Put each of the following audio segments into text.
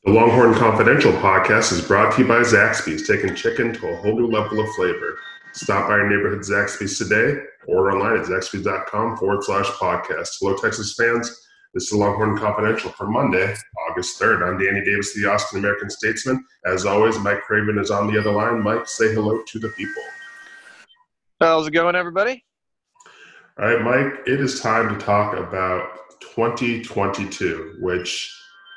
The Longhorn Confidential podcast is brought to you by Zaxby's, taking chicken to a whole new level of flavor. Stop by your neighborhood Zaxby's today or online at zaxby's.com/podcast. Hello, Texas fans. This is the Longhorn Confidential for Monday, August 3rd. I'm Danny Davis, the Austin American Statesman. As always, Mike Craven is on the other line. Mike, say hello to the people. How's it going, everybody? All right, Mike, it is time to talk about 2022, which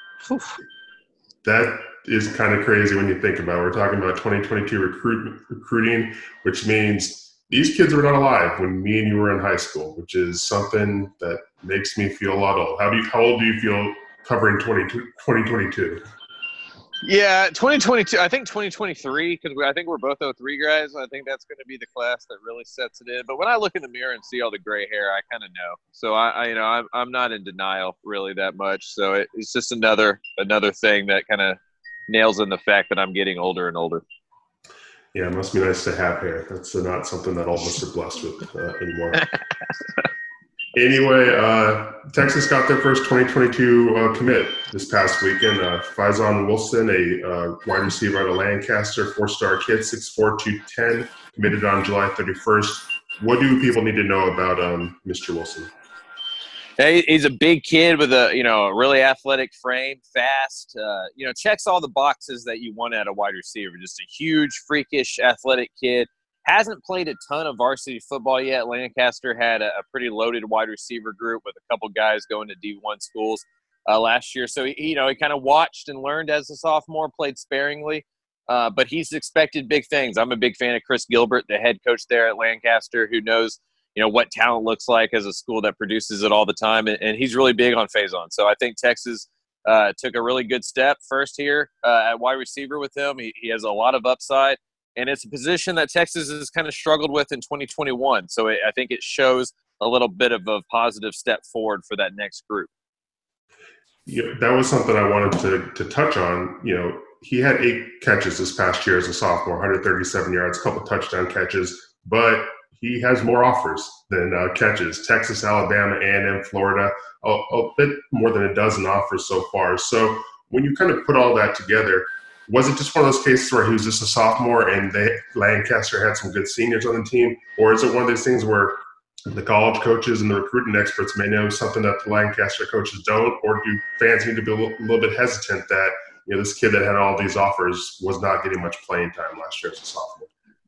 that is kind of crazy when you think about it. We're talking about 2022 recruiting, which means these kids were not alive when me and you were in high school, which is something that makes me feel a lot old. How old do you feel covering 2022? Yeah, 2022. I think 2023, because I think we're both 03 guys. I think that's going to be the class that really sets it in. But when I look in the mirror and see all the gray hair, I kind of know. So I'm not in denial really that much. So it's just another thing that kind of nails in the fact that I'm getting older and older. Yeah, it must be nice to have hair. That's not something that all of us are blessed with anymore. Anyway, Texas got their first 2022 commit this past weekend. Faison Wilson, a wide receiver out of Lancaster, four-star kid, 6'4", 210, committed on July 31st. What do people need to know about Mr. Wilson? He's a big kid with a really athletic frame, fast. Checks all the boxes that you want out of wide receiver. Just a huge, freakish, athletic kid. Hasn't played a ton of varsity football yet. Lancaster had a pretty loaded wide receiver group with a couple guys going to D1 schools last year. So, he kind of watched and learned as a sophomore, played sparingly. But he's expected big things. I'm a big fan of Chris Gilbert, the head coach there at Lancaster, who knows, what talent looks like as a school that produces it all the time. And he's really big on Faison. So I think Texas took a really good step first here at wide receiver with him. He has a lot of upside. And it's a position that Texas has kind of struggled with in 2021. So I think it shows a little bit of a positive step forward for that next group. Yeah, that was something I wanted to touch on. He had 8 catches this past year as a sophomore, 137 yards, a couple touchdown catches, but he has more offers than catches. Texas, Alabama, A&M, Florida, a bit more than a dozen offers so far. So when you kind of put all that together, was it just one of those cases where he was just a sophomore and Lancaster had some good seniors on the team? Or is it one of those things where the college coaches and the recruiting experts may know something that the Lancaster coaches don't? Or do fans need to be a little bit hesitant that this kid that had all these offers was not getting much playing time last year as a sophomore?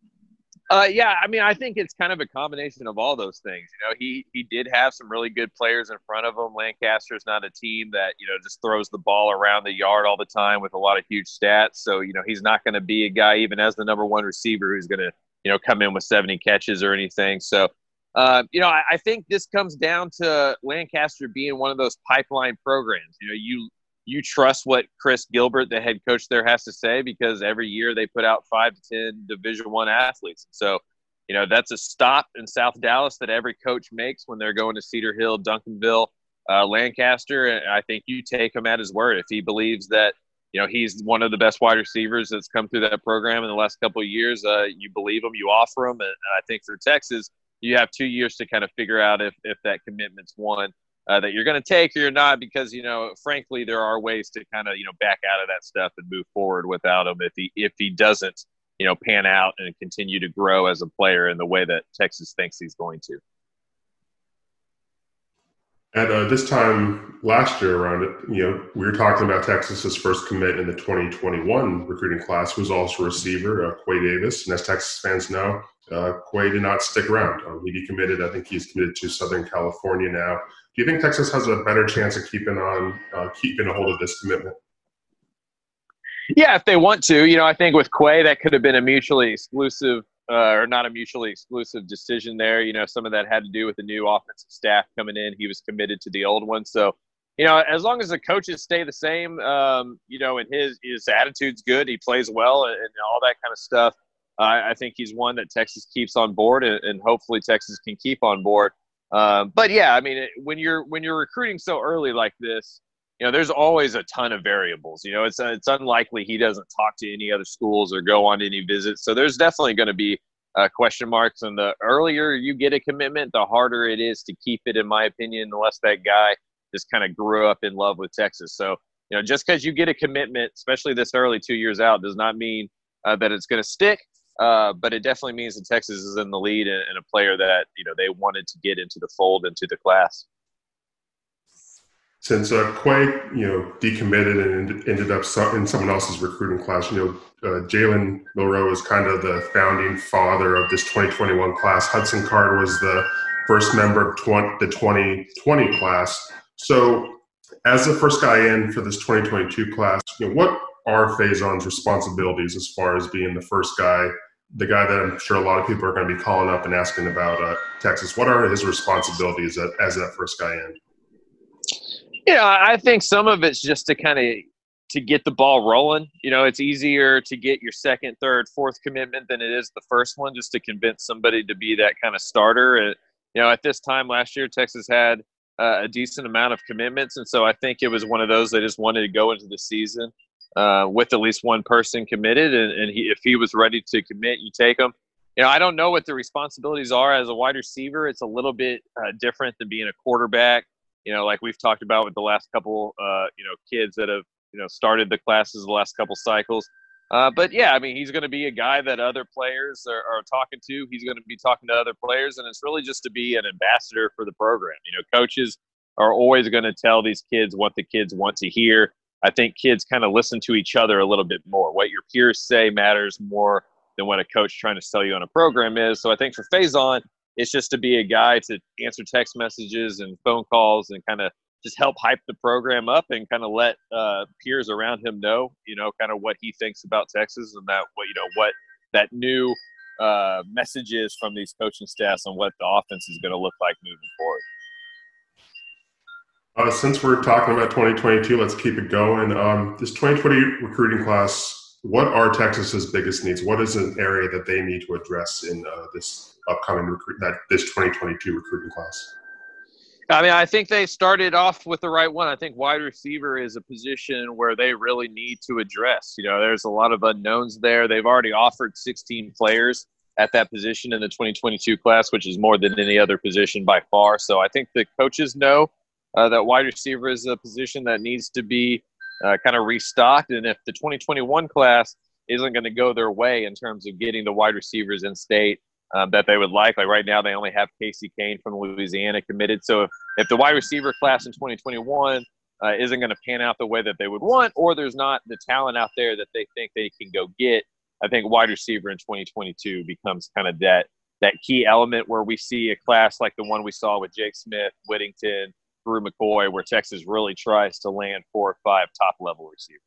I think it's kind of a combination of all those things. He did have some really good players in front of him. Lancaster's not a team that, just throws the ball around the yard all the time with a lot of huge stats. So, he's not going to be a guy, even as the number one receiver, who's going to, come in with 70 catches or anything. So, I think this comes down to Lancaster being one of those pipeline programs. You trust what Chris Gilbert, the head coach there, has to say, because every year they put out 5 to 10 Division I athletes. So, that's a stop in South Dallas that every coach makes when they're going to Cedar Hill, Duncanville, Lancaster. And I think you take him at his word. If he believes that, he's one of the best wide receivers that's come through that program in the last couple of years, you believe him, you offer him. And I think for Texas, you have 2 years to kind of figure out if that commitment's one that you're going to take or you're not, because, frankly, there are ways to kind of, back out of that stuff and move forward without him if he doesn't, pan out and continue to grow as a player in the way that Texas thinks he's going to. At this time last year around it, we were talking about Texas's first commit in the 2021 recruiting class, who was also a receiver, Quay Davis. And as Texas fans know, Quay did not stick around. He decommitted. I think he's committed to Southern California now. Do you think Texas has a better chance of keeping a hold of this commitment? Yeah, if they want to. I think with Quay, that could have been a mutually exclusive or not a mutually exclusive decision there. Some of that had to do with the new offensive staff coming in. He was committed to the old one. So, as long as the coaches stay the same, and his attitude's good, he plays well and all that kind of stuff, I think he's one that Texas keeps on board, and hopefully Texas can keep on board. But yeah, when you're recruiting so early like this, there's always a ton of variables. It's unlikely he doesn't talk to any other schools or go on any visits. So there's definitely going to be question marks. And the earlier you get a commitment, the harder it is to keep it, in my opinion, unless that guy just kind of grew up in love with Texas. So just because you get a commitment, especially this early 2 years out, does not mean that it's going to stick. But it definitely means that Texas is in the lead and a player that, they wanted to get into the fold, into the class. Since Quay, decommitted and ended up in someone else's recruiting class, Jalen Milroe is kind of the founding father of this 2021 class. Hudson Card was the first member of the 2020 class. So as the first guy in for this 2022 class, what are Faison's responsibilities as far as being the first guy, the guy that I'm sure a lot of people are going to be calling up and asking about Texas? What are his responsibilities as that first guy in? I think some of it's just to get the ball rolling. It's easier to get your second, third, fourth commitment than it is the first one, just to convince somebody to be that kind of starter. At this time last year, Texas had a decent amount of commitments, and so I think it was one of those they just wanted to go into the season with at least one person committed, and if he was ready to commit, you take him. I don't know what the responsibilities are as a wide receiver. It's a little bit different than being a quarterback. Like we've talked about with the last couple, kids that have, started the classes the last couple cycles. But yeah, I mean, he's going to be a guy that other players are talking to. He's going to be talking to other players, and it's really just to be an ambassador for the program. Coaches are always going to tell these kids what the kids want to hear. I think kids kind of listen to each other a little bit more. What your peers say matters more than what a coach trying to sell you on a program is. So I think for Faison, it's just to be a guy to answer text messages and phone calls and kind of just help hype the program up and kind of let peers around him know, kind of what he thinks about Texas and what that new message is from these coaching staffs on what the offense is going to look like moving forward. Since we're talking about 2022, let's keep it going. This 2020 recruiting class, what are Texas's biggest needs? What is an area that they need to address in this upcoming this 2022 recruiting class? I mean, I think they started off with the right one. I think wide receiver is a position where they really need to address. There's a lot of unknowns there. They've already offered 16 players at that position in the 2022 class, which is more than any other position by far. So I think the coaches know that wide receiver is a position that needs to be kind of restocked. And if the 2021 class isn't going to go their way in terms of getting the wide receivers in state that they would like right now, they only have Casey Kane from Louisiana committed. So if the wide receiver class in 2021 isn't going to pan out the way that they would want, or there's not the talent out there that they think they can go get, I think wide receiver in 2022 becomes kind of that key element where we see a class like the one we saw with Jake Smith, Whittington, Drew McCoy, where Texas really tries to land 4 or 5 top-level receivers.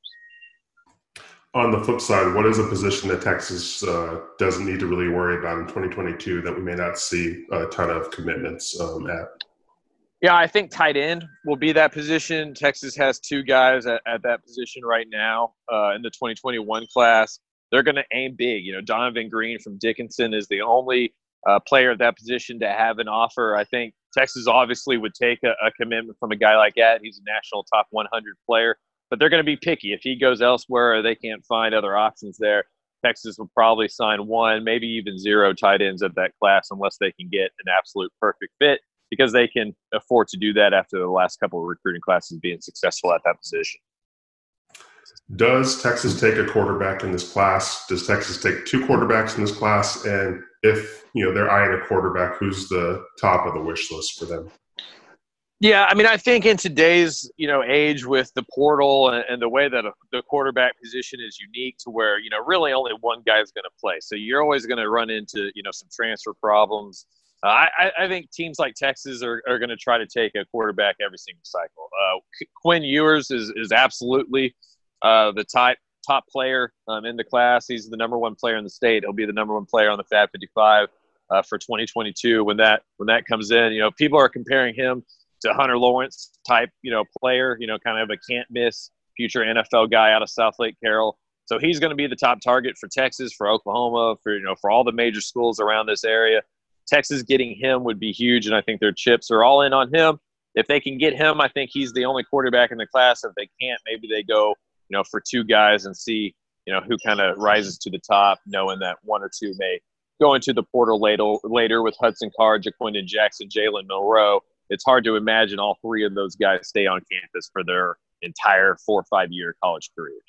On the flip side, what is a position that Texas doesn't need to really worry about in 2022 that we may not see a ton of commitments at? Yeah, I think tight end will be that position. Texas has 2 guys at that position right now in the 2021 class. They're going to aim big. Donovan Green from Dickinson is the only player at that position to have an offer. I think Texas obviously would take a commitment from a guy like that. He's a national top 100 player. But they're going to be picky. If he goes elsewhere or they can't find other options there, Texas will probably sign 1, maybe even 0 tight ends at that class unless they can get an absolute perfect fit, because they can afford to do that after the last couple of recruiting classes being successful at that position. Does Texas take a quarterback in this class? Does Texas take 2 quarterbacks in this class? And if they're eyeing a quarterback, who's the top of the wish list for them? Yeah, I mean, I think in today's, age with the portal and the way that the quarterback position is unique to where, really only one guy is going to play. So you're always going to run into, some transfer problems. I think teams like Texas are going to try to take a quarterback every single cycle. Quinn Ewers is absolutely the top player in the class. He's the number 1 player in the state. He'll be the number 1 player on the Fab 55 for 2022 when that comes in. People are comparing him to Hunter Lawrence type, player, kind of a can't miss future NFL guy out of South Lake Carroll. So he's going to be the top target for Texas, for Oklahoma, for all the major schools around this area. Texas getting him would be huge, and I think their chips are all in on him. If they can get him, I think he's the only quarterback in the class. If they can't, maybe they go, for 2 guys and see, who kind of rises to the top, knowing that 1 or 2 may go into the portal later with Hudson Card, Jaquindon Jackson, Jalen Milroe. It's hard to imagine all 3 of those guys stay on campus for their entire 4 or 5 year college careers.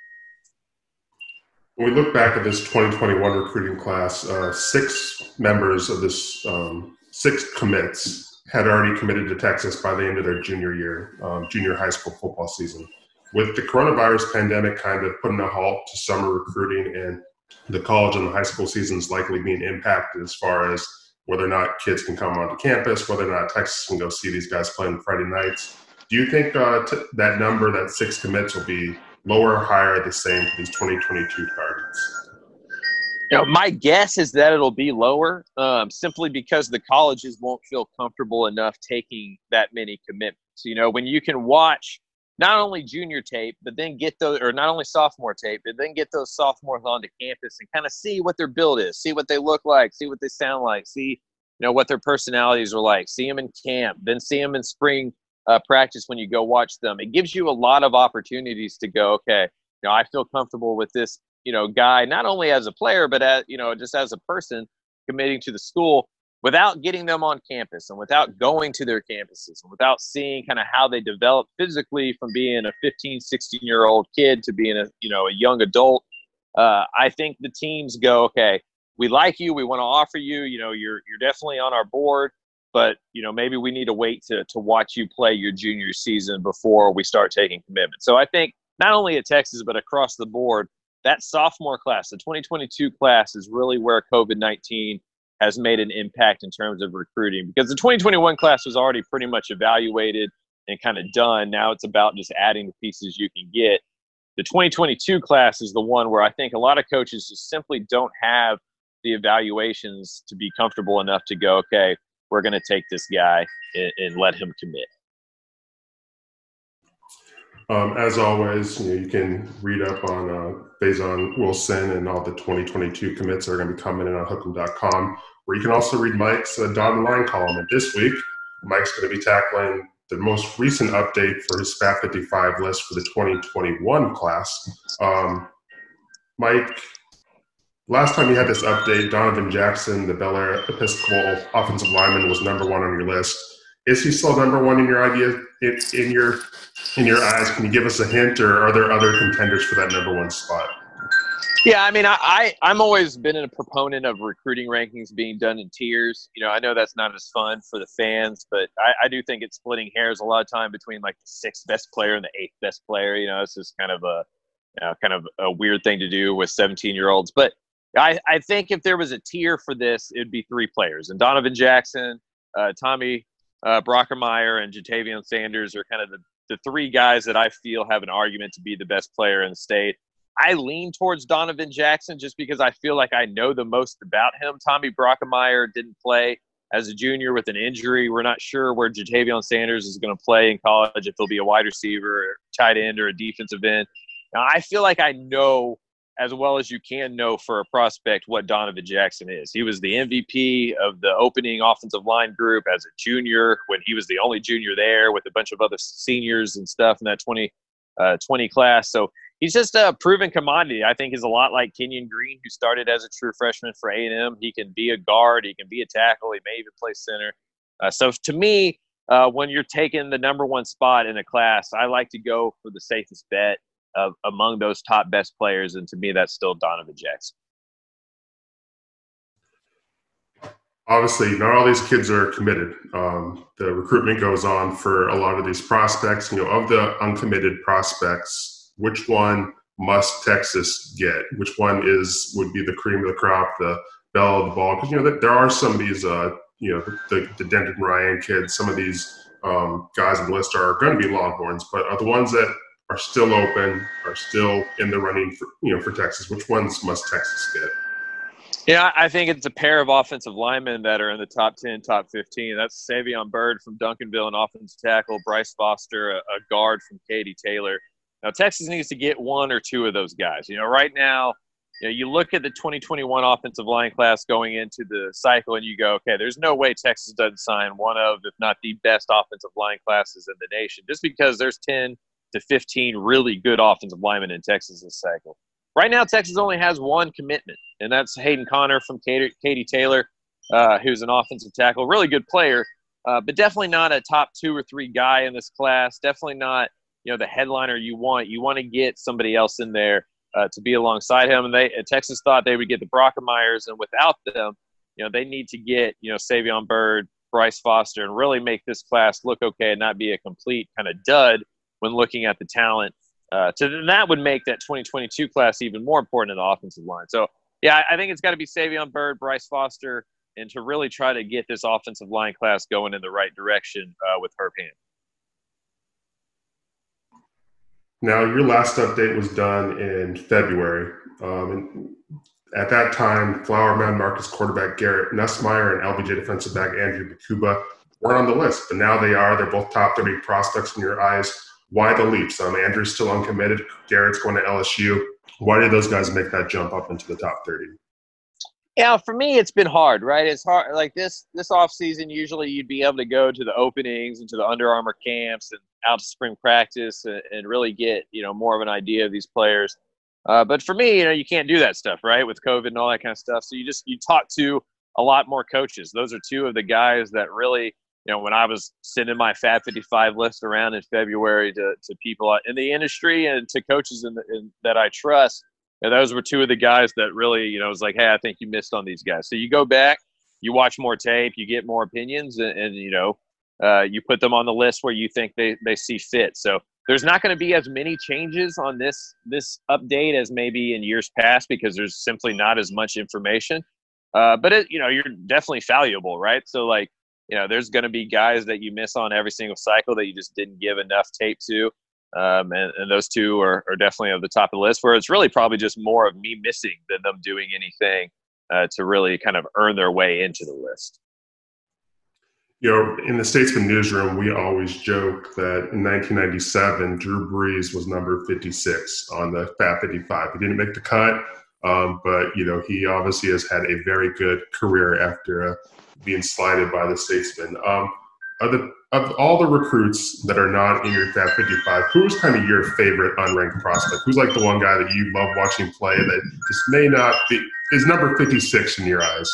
When we look back at this 2021 recruiting class, 6 members of this 6 commits had already committed to Texas by the end of their junior high school football season. With the coronavirus pandemic kind of putting a halt to summer recruiting and the college and the high school seasons likely being impacted as far as whether or not kids can come onto campus, whether or not Texas can go see these guys playing Friday nights, do you think that number, that 6 commits, will be lower or higher, the same for these 2022 targets? My guess is that it'll be lower, simply because the colleges won't feel comfortable enough taking that many commitments. When you can watch not only junior tape, but then not only sophomore tape, but then get those sophomores onto campus and kind of see what their build is, see what they look like, see what they sound like, see, what their personalities are like, see them in camp, then see them in spring practice when you go watch them. It gives you a lot of opportunities to go, okay, I feel comfortable with this, guy, not only as a player, but as, just as a person committing to the school, without getting them on campus and without going to their campuses and without seeing kind of how they develop physically from being a 15, 16-year-old kid to being a young adult. I think the teams go, okay, we like you. We want to offer you, you're definitely on our board, but, maybe we need to wait to watch you play your junior season before we start taking commitments. So I think not only at Texas, but across the board, that sophomore class, the 2022 class, is really where COVID-19 has made an impact in terms of recruiting, because the 2021 class was already pretty much evaluated and kind of done. Now it's about just adding the pieces you can get. The 2022 class is the one where I think a lot of coaches just simply don't have the evaluations to be comfortable enough to go, okay, we're going to take this guy and let him commit. As always, you can read up on Faison Wilson and all the 2022 commits that are going to be coming in on Hook'em.com, where you can also read Mike's dotted line column. And this week, Mike's going to be tackling the most recent update for his Fat 55 list for the 2021 class. Mike, last time you had this update, Donovan Jackson, the Bel Air Episcopal offensive lineman, was number 1 on your list. Is he still number 1 in your idea, in your eyes? Can you give us a hint, or are there other contenders for that number 1 spot? Yeah, I mean, I'm always been a proponent of recruiting rankings being done in tiers. I know that's not as fun for the fans, but I do think it's splitting hairs a lot of time between like the 6th best player and the 8th best player. It's just kind of a weird thing to do with 17-year-olds. But I think if there was a tier for this, it'd be 3 players, and Donovan Jackson, Tommy Brockermeyer, and Jatavion Sanders are kind of the 3 guys that I feel have an argument to be the best player in the state. I lean towards Donovan Jackson just because I feel like I know the most about him. Tommy Brockermeyer didn't play as a junior with an injury. We're not sure where Jatavion Sanders is going to play in college, if he'll be a wide receiver, or tight end, or a defensive end. Now, I feel like I know as well as you can know for a prospect what Donovan Jackson is. He was the MVP of the opening offensive line group as a junior when he was the only junior there with a bunch of other seniors and stuff in that 2020 class. So he's just a proven commodity. I think he's a lot like Kenyon Green, who started as a true freshman for A&M. He can be a guard. He can be a tackle. He may even play center. So to me, when you're taking the number 1 spot in a class, I like to go for the safest bet among those top best players, and to me, that's still Donovan Jackson. Obviously, not all these kids are committed. The recruitment goes on for a lot of these prospects. Of the uncommitted prospects, which one must Texas get? Which one would be the cream of the crop, the belle of the ball? Because there are some of these, the Denton Ryan kids. Some of these guys on the list are going to be Longhorns, but are the ones that are still open, are still in the running for Texas? Which ones must Texas get? Yeah, I think it's a pair of offensive linemen that are in the top 10, top 15. That's Savion Byrd from Duncanville, an offensive tackle, Bryce Foster, a guard from Katy Taylor. Now, Texas needs to get 1 or 2 of those guys. Right now, you look at the 2021 offensive line class going into the cycle and you go, okay, there's no way Texas doesn't sign one of, if not the best offensive line classes in the nation, just because there's 10 to 15 really good offensive linemen in Texas this cycle. Right now, Texas only has 1 commitment, and that's Hayden Connor from Katy Taylor, who's an offensive tackle, really good player, but definitely not a top 2 or 3 guy in this class. Definitely not, the headliner you want. You want to get somebody else in there to be alongside him. And Texas thought they would get the Brockermeyers, and without them, they need to get, Savion Byrd, Bryce Foster, and really make this class look okay and not be a complete kind of dud when looking at the talent. That would make that 2022 class even more important in the offensive line. So, yeah, I think it's got to be Savion Byrd, Bryce Foster, and to really try to get this offensive line class going in the right direction with Herb Hand. Now, your last update was done in February. And at that time, Flower Mound Marcus quarterback Garrett Nussmeier and LBJ defensive back Andrew Bakuba weren't on the list, but now they are. They're both top 30 prospects in your eyes. Why the leaps? Andrew's still uncommitted. Garrett's going to LSU. Why did those guys make that jump up into the top 30? Yeah, for me, it's been hard, right? It's hard. Like this offseason, usually you'd be able to go to the openings and to the Under Armour camps and out to spring practice and really get, more of an idea of these players. But for me, you can't do that stuff, right, with COVID and all that kind of stuff. So you talk to a lot more coaches. Those are two of the guys that really, when I was sending my Fab 55 list around in February to people in the industry and to coaches that I trust, those were two of the guys that really, was like, hey, I think you missed on these guys. So you go back, you watch more tape, you get more opinions, and you put them on the list where you think they see fit. So there's not going to be as many changes on this update as maybe in years past because there's simply not as much information. But you're definitely valuable, right? So there's going to be guys that you miss on every single cycle that you just didn't give enough tape to. And those two are definitely at the top of the list, where it's really probably just more of me missing than them doing anything to really kind of earn their way into the list. In the Statesman newsroom, we always joke that in 1997, Drew Brees was number 56 on the Fab 55. He didn't make the cut, but he obviously has had a very good career after being slighted by the Statesman. Of all the recruits that are not in your Fab 55, who's kind of your favorite unranked prospect? Who's like the one guy that you love watching play that just may not be – is number 56 in your eyes?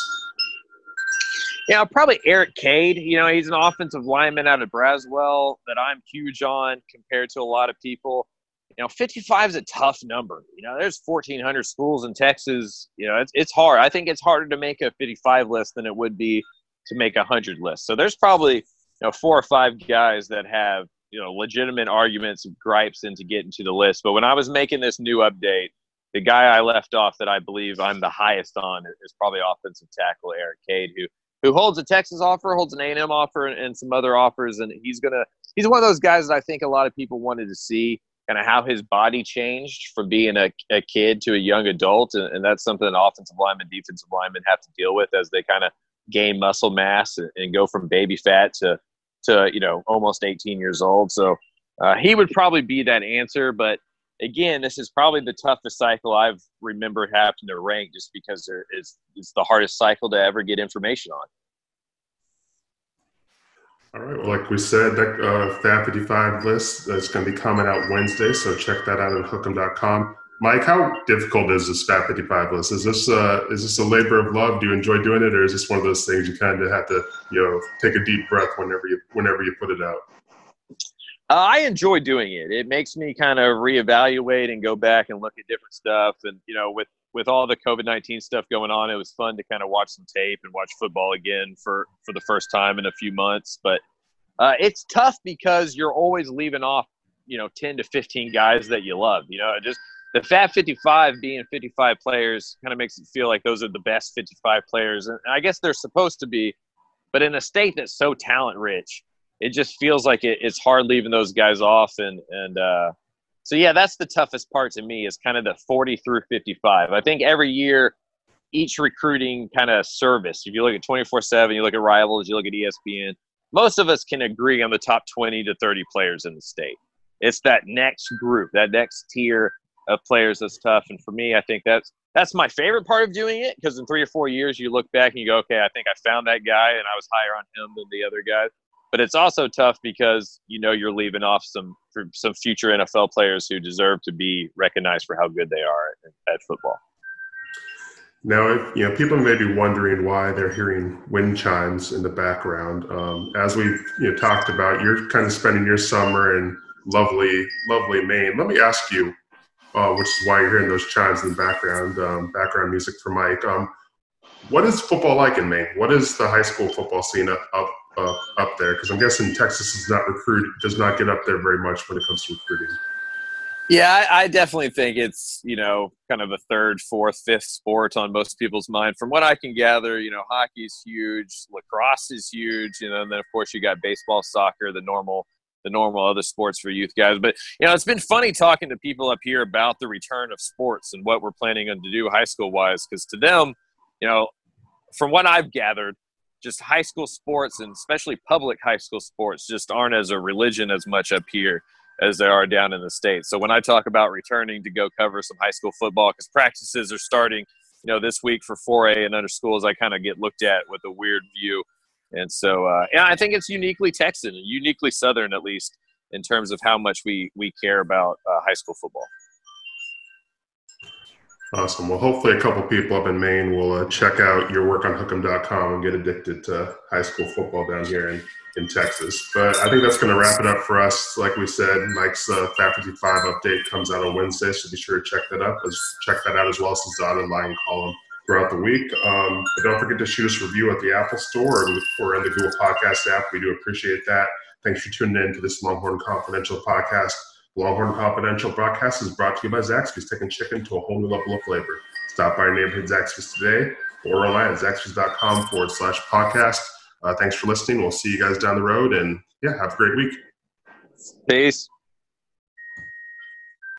Yeah, probably Eric Cade. He's an offensive lineman out of Braswell that I'm huge on compared to a lot of people. 55 is a tough number. There's 1,400 schools in Texas. It's hard. I think it's harder to make a 55 list than it would be to make a 100 list. So there's probably – 4 or 5 guys that have, legitimate arguments and gripes into getting to the list. But when I was making this new update, the guy I left off that I believe I'm the highest on is probably offensive tackle Eric Cade, who holds a Texas offer, holds an A&M offer, and some other offers. And he's one of those guys that I think a lot of people wanted to see kind of how his body changed from being a kid to a young adult. And that's something that offensive linemen, defensive linemen have to deal with as they kind of gain muscle mass and go from baby fat to almost 18 years old. So he would probably be that answer. But again, this is probably the toughest cycle I've remembered having to rank just because it's the hardest cycle to ever get information on. All right. Well, like we said, that Fab 55 list that's going to be coming out Wednesday. So check that out at hook'em.com. Mike, how difficult is this Fab 55 list? Is this a labor of love? Do you enjoy doing it, or is this one of those things you kind of have to, take a deep breath whenever you put it out? I enjoy doing it. It makes me kind of reevaluate and go back and look at different stuff. And with all the COVID-19 stuff going on, it was fun to kind of watch some tape and watch football again for the first time in a few months. But it's tough because you're always leaving off 10 to 15 guys that you love. Just the Fab 55 being 55 players kind of makes it feel like those are the best 55 players. And I guess they're supposed to be, but in a state that's so talent rich, it just feels like it's hard leaving those guys off. And so, yeah, that's the toughest part to me is kind of the 40 through 55. I think every year, each recruiting kind of service, if you look at 24/7, you look at Rivals, you look at ESPN, most of us can agree on the top 20 to 30 players in the state. It's that next group, that next tier of players that's tough. And for me, I think that's my favorite part of doing it, because in 3 or 4 years you look back and you go, okay, I think I found that guy and I was higher on him than the other guys. But it's also tough because you're leaving off some future NFL players who deserve to be recognized for how good they are at football. Now, people may be wondering why they're hearing wind chimes in the background. As we've talked about, you're kind of spending your summer in lovely, lovely Maine. Let me ask you, which is why you're hearing those chimes in the background music for Mike. What is football like in Maine? What is the high school football scene up there? Because I'm guessing Texas does not get up there very much when it comes to recruiting. Yeah, I definitely think it's, kind of a third, fourth, fifth sport on most people's mind. From what I can gather, hockey's huge, lacrosse is huge, and then of course you got baseball, soccer, the normal other sports for youth guys. But, it's been funny talking to people up here about the return of sports and what we're planning on to do high school wise, because to them, from what I've gathered, just high school sports and especially public high school sports just aren't as a religion as much up here as they are down in the States. So when I talk about returning to go cover some high school football, because practices are starting, this week for 4A and other schools, I kind of get looked at with a weird view. And so, I think it's uniquely Texan, uniquely Southern, at least, in terms of how much we care about high school football. Awesome. Well, hopefully a couple people up in Maine will check out your work on Hook'em.com and get addicted to high school football down here in Texas. But I think that's going to wrap it up for us. Like we said, Mike's Fat 55 update comes out on Wednesday, so be sure to check that out as well as his dotted line column throughout the week. But don't forget to shoot us a review at the Apple Store or in the Google Podcast app. We do appreciate that. Thanks for tuning in to this Longhorn Confidential podcast. Longhorn Confidential broadcast is brought to you by Zaxby's, taking chicken to a whole new level of flavor. Stop by your neighborhood Zaxby's today or online at zaxby's.com/podcast. Thanks for listening. We'll see you guys down the road, and have a great week. Peace.